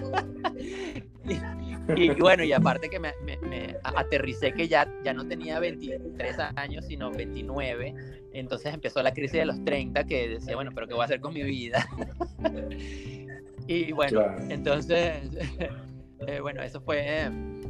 Speaker 2: y bueno, y aparte que me aterricé que ya no tenía 23 años, sino 29. Entonces empezó la crisis de los 30 que decía, bueno, pero ¿qué voy a hacer con mi vida? Y bueno, claro. Entonces, bueno, eso fue...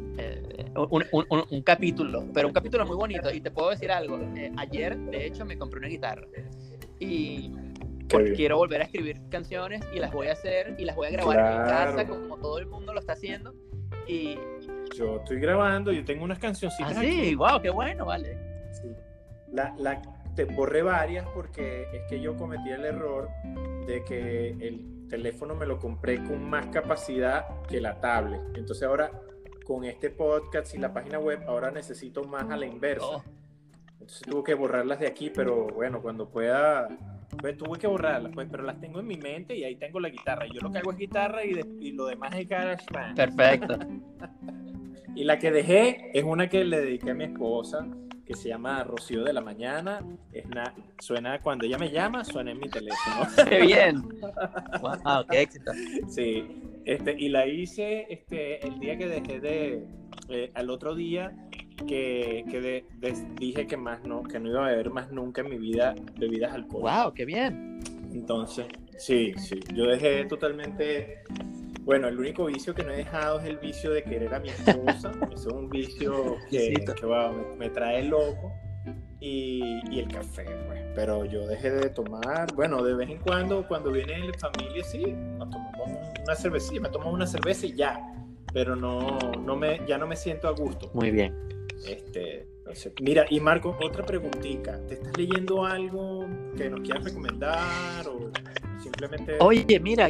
Speaker 2: un capítulo, pero un capítulo muy bonito. Y te puedo decir algo, ayer de hecho me compré una guitarra y porque quiero volver a escribir canciones y las voy a hacer y las voy a grabar en mi casa como todo el mundo lo está haciendo. Y
Speaker 3: yo estoy grabando, yo tengo unas cancioncitas
Speaker 2: sí,
Speaker 3: aquí.
Speaker 2: Wow, qué bueno, vale.
Speaker 3: Sí. Te borré varias porque es que yo cometí el error de que el teléfono me lo compré con más capacidad que la tablet. Entonces ahora con este podcast y la página web ahora necesito más a la inversa. Entonces tuve que borrarlas de aquí, pero bueno, cuando pueda, pues tuve que borrarlas, pues, pero las tengo en mi mente y ahí tengo la guitarra. Yo lo que hago es guitarra y lo demás es GarageBand.
Speaker 2: Perfecto.
Speaker 3: Y la que dejé es una que le dediqué a mi esposa, que se llama Rocío de la Mañana. Suena cuando ella me llama, suena en mi teléfono.
Speaker 2: ¡Qué bien! ¡Wow! ¡Qué éxito!
Speaker 3: Sí. Y la hice el día que dejé al otro día que dije que no iba a beber más nunca en mi vida bebidas alcohólicas.
Speaker 2: ¡Wow! ¡Qué bien!
Speaker 3: Entonces, sí, yo dejé totalmente... Bueno, el único vicio que no he dejado es el vicio de querer a mi esposa. Eso es un vicio que me trae loco. y el café, pues. Pero yo dejé de tomar, bueno, de vez en cuando viene la familia, sí, nos tomamos una cervecilla, me tomo una cerveza y ya, pero ya no me siento a gusto.
Speaker 2: Muy bien.
Speaker 3: Entonces, mira, y Marco, otra preguntita, ¿te estás leyendo algo que nos quieras recomendar o simplemente...?
Speaker 2: Oye, mira,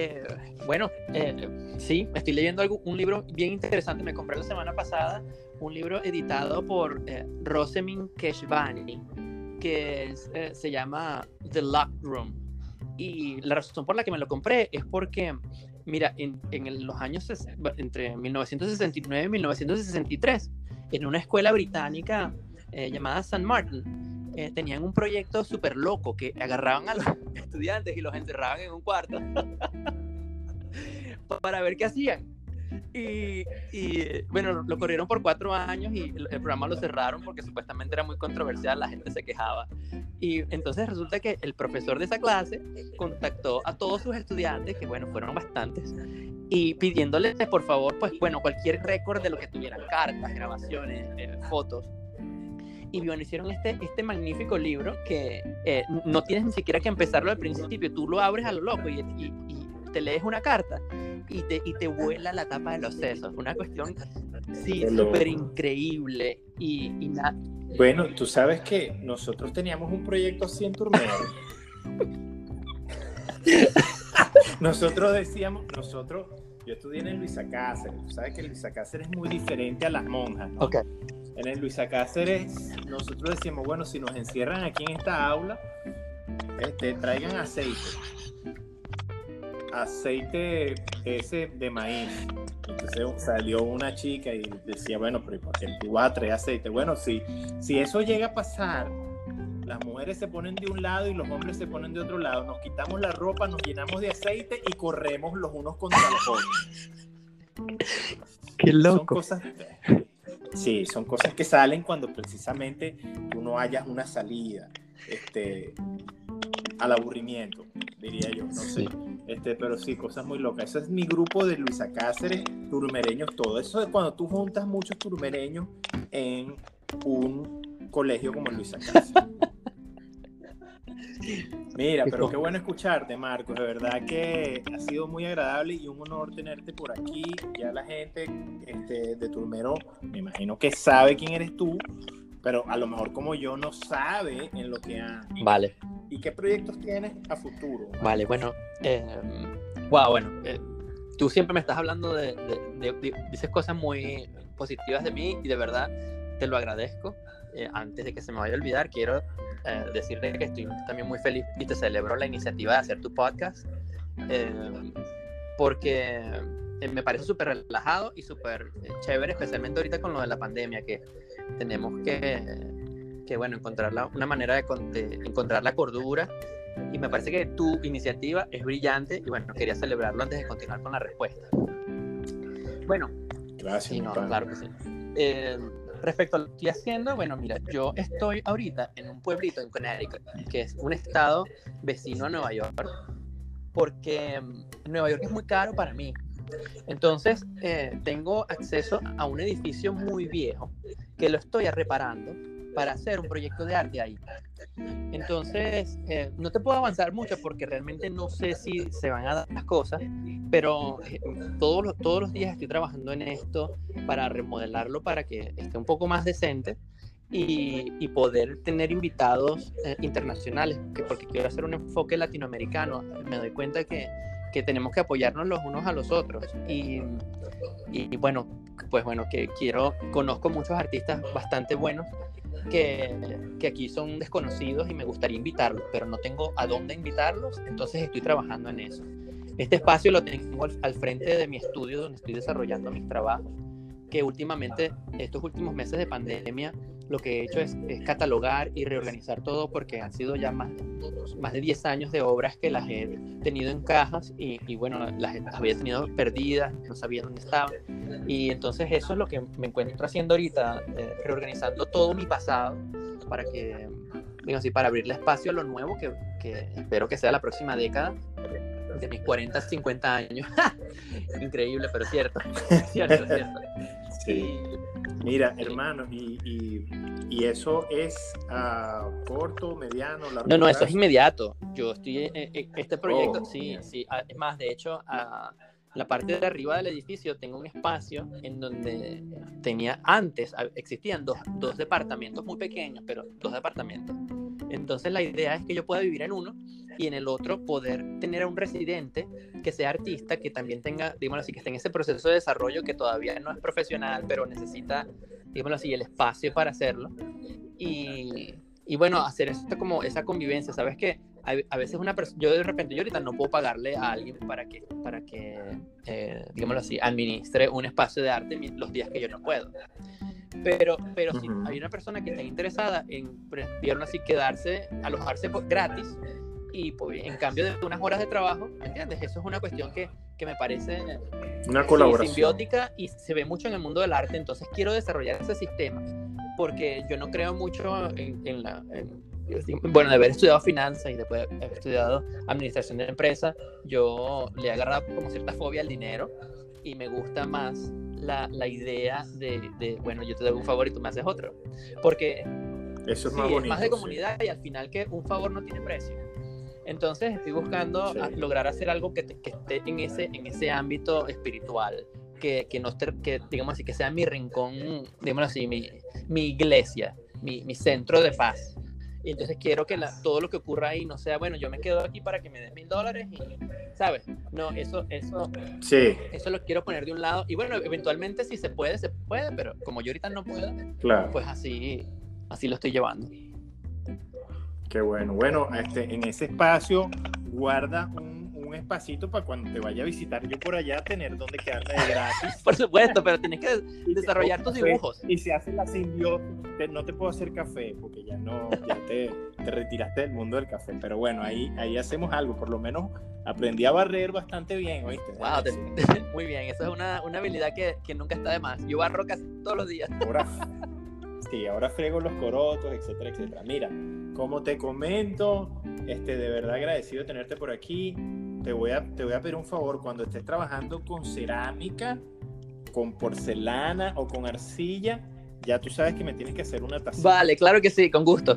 Speaker 2: sí, estoy leyendo un libro bien interesante. Me compré la semana pasada un libro editado por Rosemin Keshvani, que se llama The Locked Room. Y la razón por la que me lo compré es porque, mira, en los años entre 1969 y 1963, en una escuela británica llamada St. Martin, tenían un proyecto súper loco que agarraban a los estudiantes y los encerraban en un cuarto para ver qué hacían. Y bueno, lo corrieron por 4 años y el programa lo cerraron porque supuestamente era muy controversial, la gente se quejaba. Y entonces resulta que el profesor de esa clase contactó a todos sus estudiantes, que bueno, fueron bastantes, y pidiéndoles por favor, pues bueno, cualquier récord de lo que tuvieran, cartas, grabaciones, fotos. Y bueno, hicieron este magnífico libro que no tienes ni siquiera que empezarlo al principio, tú lo abres a lo loco y te lees una carta y te vuela la tapa de los sesos. Una cuestión, sí, súper increíble.
Speaker 3: Bueno, tú sabes que nosotros teníamos un proyecto así en Turmero. Yo estudié en el Luisa Cáceres. Tú sabes que el Luisa Cáceres es muy diferente a las monjas, ¿no?
Speaker 2: Okay.
Speaker 3: En el Luisa Cáceres nosotros decíamos, bueno, si nos encierran aquí en esta aula, traigan aceite ese de maíz. Entonces salió una chica y decía, bueno, pero ¿por qué tú vas a traer aceite? Bueno, si eso llega a pasar, las mujeres se ponen de un lado y los hombres se ponen de otro lado, nos quitamos la ropa, nos llenamos de aceite y corremos los unos contra los otros.
Speaker 2: ¡Qué loco!
Speaker 3: Son cosas que salen cuando precisamente tú no hayas una salida al aburrimiento, diría yo, no sé. Pero sí, cosas muy locas. Eso es mi grupo de Luisa Cáceres, turmereños, todo. Eso es cuando tú juntas muchos turmereños en un colegio como el Luisa Cáceres. Mira, pero qué bueno escucharte, Marcos. De verdad que ha sido muy agradable y un honor tenerte por aquí. Ya la gente de Turmero, me imagino que sabe quién eres tú, pero a lo mejor como yo no sabe en lo que andas.
Speaker 2: Vale.
Speaker 3: ¿Y qué proyectos tienes a futuro?
Speaker 2: Vale, bueno, tú siempre me estás hablando dices cosas muy positivas de mí y de verdad te lo agradezco. Antes de que se me vaya a olvidar, quiero decirte que estoy también muy feliz y te celebro la iniciativa de hacer tu podcast, porque me parece súper relajado y súper chévere, especialmente ahorita con lo de la pandemia, que tenemos que bueno, encontrar una manera de encontrar la cordura, y me parece que tu iniciativa es brillante y bueno, quería celebrarlo antes de continuar con la respuesta. Bueno,
Speaker 3: gracias.
Speaker 2: Sí, no, claro que sí. Respecto a lo que estoy haciendo, bueno, mira, yo estoy ahorita en un pueblito en Connecticut, que es un estado vecino a Nueva York, porque Nueva York es muy caro para mí. Entonces, tengo acceso a un edificio muy viejo que lo estoy reparando para hacer un proyecto de arte ahí. Entonces, no te puedo avanzar mucho porque realmente no sé si se van a dar las cosas, pero todos los días estoy trabajando en esto para remodelarlo para que esté un poco más decente y poder tener invitados internacionales, porque quiero hacer un enfoque latinoamericano. Me doy cuenta que tenemos que apoyarnos los unos a los otros y bueno, pues bueno, conozco muchos artistas bastante buenos que aquí son desconocidos y me gustaría invitarlos, pero no tengo a dónde invitarlos, entonces estoy trabajando en eso. Este espacio lo tengo al frente de mi estudio donde estoy desarrollando mis trabajos, que últimamente, estos últimos meses de pandemia, lo que he hecho es catalogar y reorganizar todo, porque han sido ya más de 10 años de obras que las he tenido en cajas y bueno, las había tenido perdidas, no sabía dónde estaban, y entonces eso es lo que me encuentro haciendo ahorita, reorganizando todo mi pasado para que, digo así, para abrirle espacio a lo nuevo que espero que sea la próxima década de mis 40, 50 años. Increíble, pero cierto.
Speaker 3: Sí. Mira, hermano, y ¿Y eso es a corto, mediano, largo
Speaker 2: No,
Speaker 3: plazo?
Speaker 2: eso es inmediato. Yo estoy este proyecto,
Speaker 3: Oh,
Speaker 2: sí,
Speaker 3: ok.
Speaker 2: sí. Es más, de hecho, la parte de arriba del edificio tengo un espacio en donde existían dos departamentos muy pequeños, pero 2 departamentos. Entonces la idea es que yo pueda vivir en uno y en el otro poder tener a un residente que sea artista, que también tenga, digámoslo así, que esté en ese proceso de desarrollo que todavía no es profesional, pero necesita, digámoslo así, el espacio para hacerlo. Y bueno, hacer como esa convivencia, ¿sabes qué? A veces yo de repente, yo ahorita no puedo pagarle a alguien para que digámoslo así, administre un espacio de arte los días que yo no puedo. Pero si hay una persona que está interesada en, digamos así, alojarse gratis, y pues, en cambio de unas horas de trabajo, ¿me entiendes? Eso es una cuestión que me parece
Speaker 3: Una colaboración.
Speaker 2: simbiótica y se ve mucho en el mundo del arte. Entonces quiero desarrollar ese sistema porque yo no creo mucho bueno, de haber estudiado finanzas y después de haber estudiado administración de empresas, yo le he agarrado como cierta fobia al dinero y me gusta más la idea de, bueno, yo te doy un favor y tú me haces otro. Porque
Speaker 3: eso es
Speaker 2: sí,
Speaker 3: más bonito.
Speaker 2: Es más de comunidad, sí. Y al final que un favor no tiene precio. Entonces estoy buscando lograr hacer algo que esté en ese ámbito espiritual, que digamos así, que sea mi rincón, digamos así, mi iglesia, mi centro de paz. Y entonces quiero que todo lo que ocurra ahí no sea, bueno, yo me quedo aquí para que me des $1,000 y, ¿sabes? No, eso lo quiero poner de un lado. Y bueno, eventualmente si se puede, pero como yo ahorita no puedo,
Speaker 3: claro.
Speaker 2: Pues así lo estoy llevando.
Speaker 3: Qué bueno. Bueno, en ese espacio guarda un espacito para cuando te vaya a visitar yo por allá, tener donde quedarte de gratis.
Speaker 2: Por supuesto, pero tienes que desarrollar tus dibujos.
Speaker 3: Y si haces la simbiosis, no te puedo hacer café porque ya te retiraste del mundo del café. Pero bueno, ahí hacemos algo. Por lo menos aprendí a barrer bastante bien, ¿oíste?
Speaker 2: Wow, muy bien. Eso es una habilidad que nunca está de más. Yo barro casi todos los días.
Speaker 3: Ahora frego los corotos, etcétera, etcétera. Mira, como te comento, de verdad agradecido de tenerte por aquí. Te voy a pedir un favor, cuando estés trabajando con cerámica, con porcelana o con arcilla, ya tú sabes que me tienes que hacer una tacita.
Speaker 2: Vale, claro que sí, con gusto.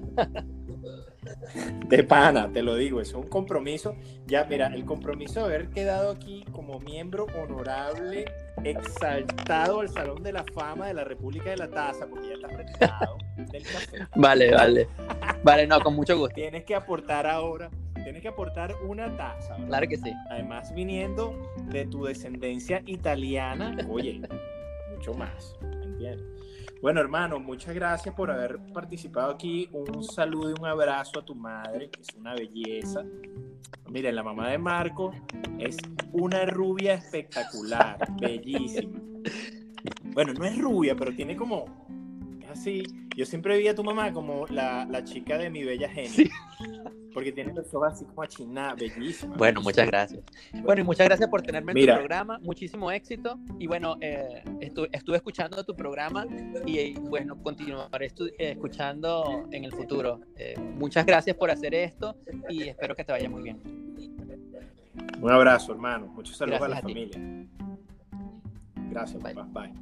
Speaker 3: De pana, te lo digo, es un compromiso. Ya, mira, el compromiso de haber quedado aquí como miembro honorable, exaltado al Salón de la Fama de la República de la Taza, porque ya estás retirado del café.
Speaker 2: Vale. Vale, no, con mucho gusto.
Speaker 3: Tienes que aportar una taza, ¿verdad?
Speaker 2: Claro que sí.
Speaker 3: Además, viniendo de tu descendencia italiana, oye, mucho más, ¿me entiendes? Bueno, hermano, muchas gracias por haber participado aquí. Un saludo y un abrazo a tu madre, que es una belleza. Miren, la mamá de Marco es una rubia espectacular, bellísima. Bueno, no es rubia, pero tiene como... Es así. Yo siempre vi a tu mamá como la chica de Mi Bella Genio. Sí. Porque tiene los ojos así como achinados, bellísima.
Speaker 2: Bueno, muchas gracias. Bueno, y muchas gracias por tenerme en tu programa. Muchísimo éxito. Y bueno, estuve escuchando tu programa y bueno, continuaré escuchando en el futuro. Muchas gracias por hacer esto y espero que te vaya muy bien.
Speaker 3: Un abrazo, hermano. Muchos saludos
Speaker 2: Gracias
Speaker 3: a la familia. Gracias,
Speaker 2: bye.
Speaker 3: Papá. Bye.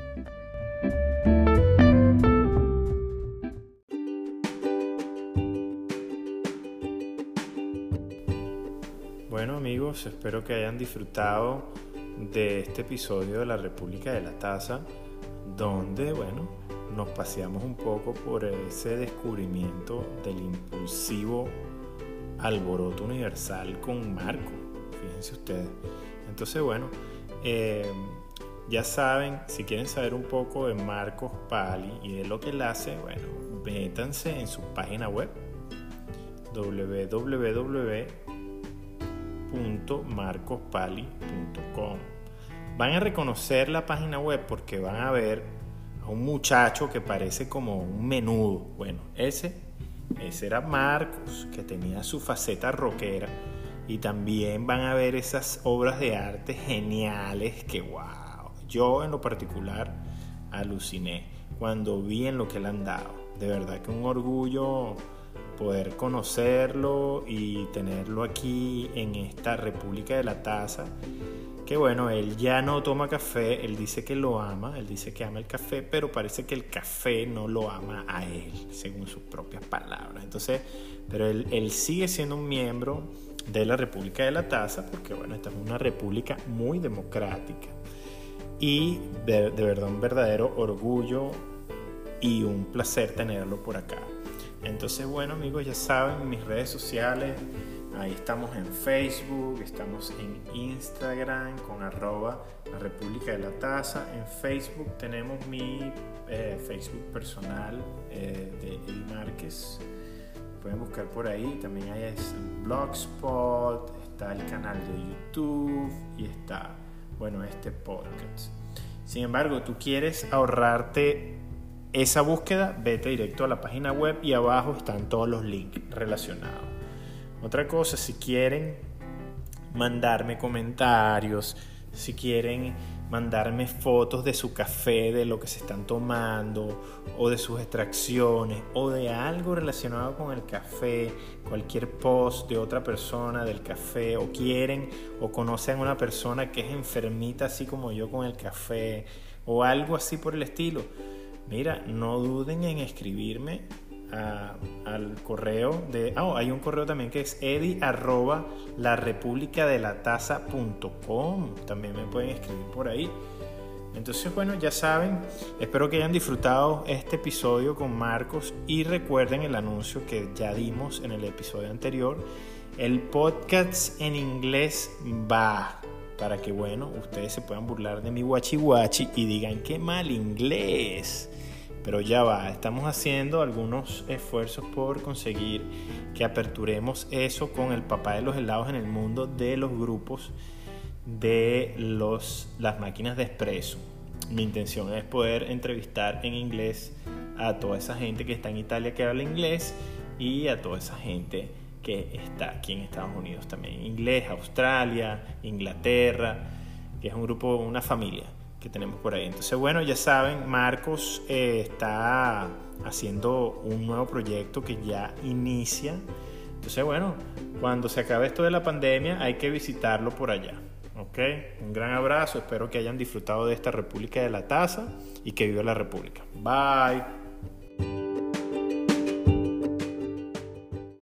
Speaker 1: Bueno, amigos, espero que hayan disfrutado de este episodio de la República de la Taza, donde, bueno, nos paseamos un poco por ese descubrimiento del impulsivo alboroto universal con Marco. Fíjense ustedes. Entonces, bueno, ya saben, si quieren saber un poco de Marcos Pali y de lo que él hace, bueno, métanse en su página web www.marcospali.com. Van a reconocer la página web porque van a ver a un muchacho que parece como un menudo. Bueno, ese era Marcos, que tenía su faceta rockera, y también van a ver esas obras de arte geniales que wow, yo en lo particular aluciné cuando vi en lo que le han dado. De verdad que un orgullo poder conocerlo y tenerlo aquí en esta República de la Taza, que bueno, él ya no toma café, él dice que lo ama, él dice que ama el café, pero parece que el café no lo ama a él, según sus propias palabras. Entonces, pero él sigue siendo un miembro de la República de la Taza, porque bueno, esta es una república muy democrática y de verdad un verdadero orgullo y un placer tenerlo por acá. Entonces, bueno, amigos, ya saben, mis redes sociales, ahí estamos en Facebook, estamos en Instagram con @ la República de la Taza. En Facebook tenemos mi Facebook personal de Eddie Márquez. Pueden buscar por ahí. También hay el Blogspot, está el canal de YouTube y está, bueno, este podcast. Sin embargo, tú quieres ahorrarte esa búsqueda, vete directo a la página web y abajo están todos los links relacionados. Otra cosa, si quieren mandarme comentarios, si quieren mandarme fotos de su café, de lo que se están tomando, o de sus extracciones, o de algo relacionado con el café, cualquier post de otra persona del café, o quieren o conocen a una persona que es enfermita así como yo con el café, o algo así por el estilo, mira, no duden en escribirme al correo de... hay un correo también que es edi@larepublicadelataza.com. También me pueden escribir por ahí. Entonces, bueno, ya saben, espero que hayan disfrutado este episodio con Marcos y recuerden el anuncio que ya dimos en el episodio anterior. El podcast en inglés va para que, bueno, ustedes se puedan burlar de mi guachi guachi y digan qué mal inglés. Pero ya va, estamos haciendo algunos esfuerzos por conseguir que aperturemos eso con el papá de los helados en el mundo de los grupos de las máquinas de espresso. Mi intención es poder entrevistar en inglés a toda esa gente que está en Italia que habla inglés y a toda esa gente que está aquí en Estados Unidos también. Inglés, Australia, Inglaterra, que es un grupo, una familia que tenemos por ahí. Entonces, bueno, ya saben, Marcos está haciendo un nuevo proyecto que ya inicia. Entonces, bueno, cuando se acabe esto de la pandemia hay que visitarlo por allá. ¿Ok? Un gran abrazo, espero que hayan disfrutado de esta República de la Taza y que viva la República. Bye.